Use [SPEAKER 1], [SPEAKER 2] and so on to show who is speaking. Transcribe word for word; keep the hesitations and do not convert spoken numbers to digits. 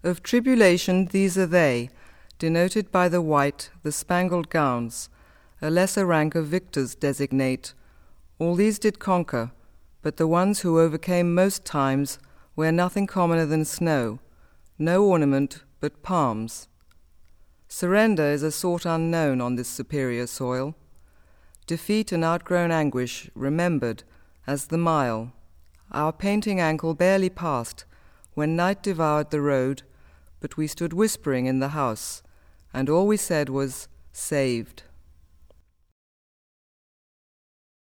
[SPEAKER 1] Of tribulation these are they, denoted by the white, the spangled gowns, a lesser rank of victors designate. All these did conquer, but the ones who overcame most times wear nothing commoner than snow, no ornament but palms. Surrender is a sort unknown on this superior soil. Defeat and outgrown anguish remembered as the mile. Our painting ankle barely passed when night devoured the road, but we stood whispering in the house, and all we said was, saved.